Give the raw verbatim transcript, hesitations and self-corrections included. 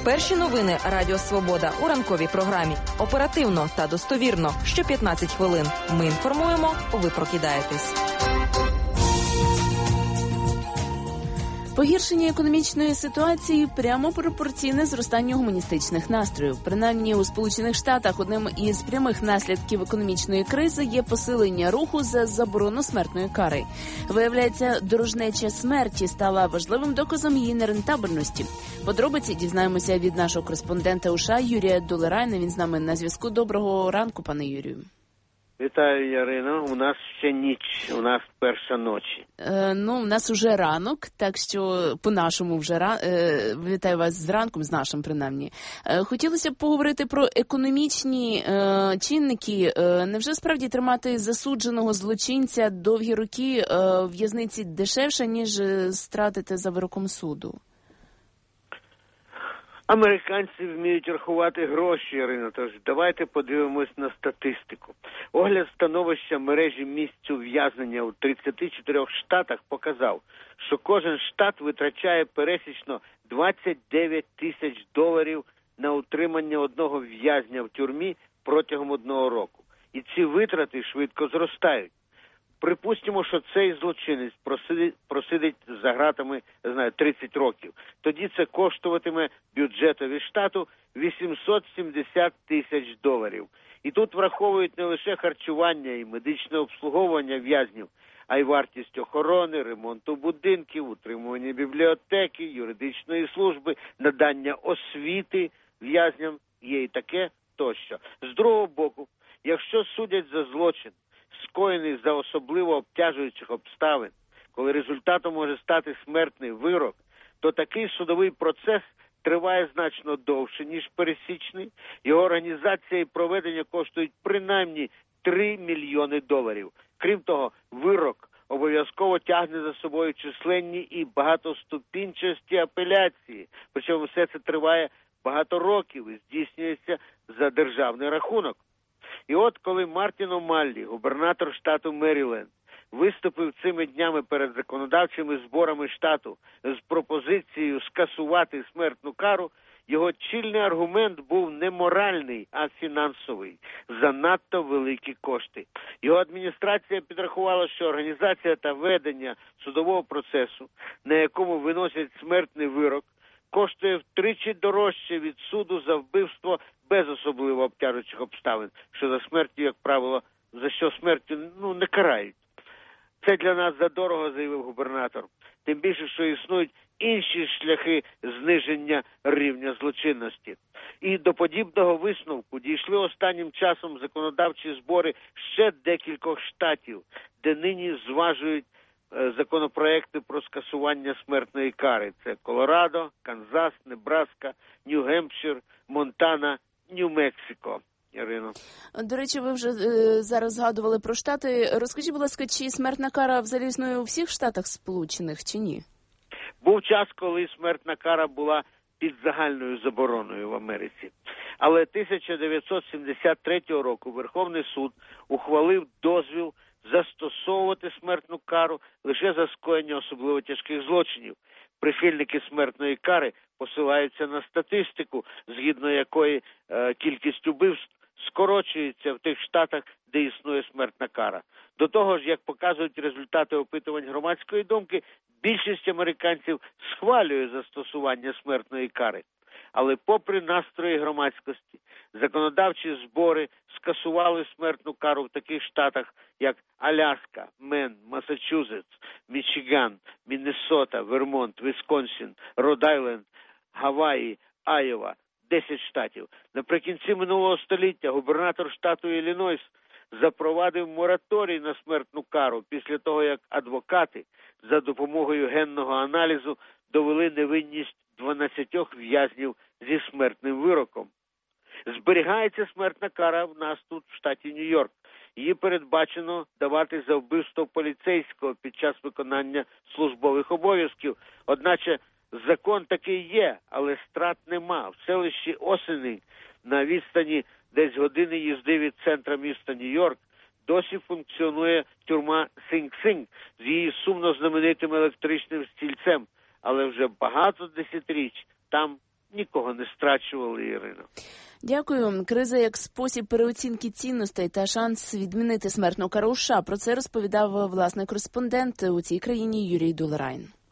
Перші новини Радіо Свобода у ранковій програмі. Оперативно та достовірно. Що п'ятнадцять хвилин. Ми інформуємо, ви прокидаєтесь. Погіршення економічної ситуації прямо пропорційне зростанню гуманістичних настроїв. Принаймні у Сполучених Штатах одним із прямих наслідків економічної кризи є посилення руху за заборону смертної кари. Виявляється, дорожнеча смерті стала важливим доказом її нерентабельності. Подробиці дізнаємося від нашого кореспондента у США Юрія Долерайна. Він з нами на зв'язку. Доброго ранку, пане Юрію. Вітаю, Ярино. У нас ще ніч, у нас перша ночі. Е, ну, у нас уже ранок, так що по-нашому вже ра... е, вітаю вас з ранком, з нашим принаймні. Е, хотілося б поговорити про економічні е, чинники. Е, невже справді тримати засудженого злочинця довгі роки е, в в'язниці дешевше, ніж стратити за вироком суду? Американці вміють рахувати гроші, Ірино, тож давайте подивимось на статистику. Огляд становища мережі місць ув'язнення у тридцяти чотирьох штатах показав, що кожен штат витрачає пересічно двадцять дев'ять тисяч доларів на утримання одного в'язня в тюрмі протягом одного року. І ці витрати швидко зростають. Припустимо, що цей злочинець просидить, просидить за ґратами, не знаю, тридцять років. Тоді це коштуватиме бюджетові штату вісімсот сімдесят тисяч доларів. І тут враховують не лише харчування і медичне обслуговування в'язнів, а й вартість охорони, ремонту будинків, утримування бібліотеки, юридичної служби, надання освіти в'язням, є і таке тощо. З другого боку, якщо судять за злочин, скоєний за особливо обтяжуючих обставин, коли результатом може стати смертний вирок, то такий судовий процес триває значно довше, ніж пересічний. Його організація і проведення коштують принаймні три мільйони доларів. Крім того, вирок обов'язково тягне за собою численні і багатоступінчасті апеляції. Причому все це триває багато років і здійснюється за державний рахунок. І от коли Мартін Омаллі, губернатор штату Меріленд, виступив цими днями перед законодавчими зборами штату з пропозицією скасувати смертну кару, його чільний аргумент був не моральний, а фінансовий. Занадто великі кошти. Його адміністрація підрахувала, що організація та ведення судового процесу, на якому виносять смертний вирок, коштує втричі дорожче від суду за вбивство без особливо обтяжуючих обставин, що за смертю, як правило, за що смертю, ну, не карають. Це для нас задорого, заявив губернатор. Тим більше, що існують інші шляхи зниження рівня злочинності. І до подібного висновку дійшли останнім часом законодавчі збори ще декількох штатів, де нині зважують законопроекти про скасування смертної кари. Це Колорадо, Канзас, Небраска, Нью-Гемпшир, Монтана, Нью-Мексико. Ірино. До речі, ви вже е, зараз згадували про штати. Розкажіть, будь ласка, чи смертна кара взагалі існує у всіх штатах Сполучених, чи ні? Був час, коли смертна кара була під загальною забороною в Америці. Але тисяча дев'ятсот сімдесят третього року Верховний суд ухвалив дозвіл застосовувати смертну кару лише за скоєння особливо тяжких злочинів. Прихильники смертної кари посилаються на статистику, згідно якої е, кількість убивств скорочується в тих штатах, де існує смертна кара. До того ж, як показують результати опитувань громадської думки, більшість американців схвалює застосування смертної кари. Але попри настрої громадськості, законодавчі збори скасували смертну кару в таких штатах, як Аляска, Мен, Масачусетс, Мічиган, Міннесота, Вермонт, Вісконсін, Род-Айленд, Гаваї, Айова – десять штатів. Наприкінці минулого століття губернатор штату Іллінойс запровадив мораторій на смертну кару після того, як адвокати за допомогою генного аналізу довели невинність дванадцятьох в'язнів зі смертним вироком. Зберігається смертна кара в нас тут, в штаті Нью-Йорк. Її передбачено давати за вбивство поліцейського під час виконання службових обов'язків. Одначе закон такий є, але страт нема. В селищі Осенінг на відстані десь години їзди від центра міста Нью-Йорк досі функціонує тюрма Синг-Синг з її сумно знаменитим електричним стільцем. Але вже багато десятиріч там нікого не страчували, Ірино. Дякую. Криза як спосіб переоцінки цінностей та шанс відмінити смертну кару США. Про це розповідав власний кореспондент у цій країні Юрій Долерайн.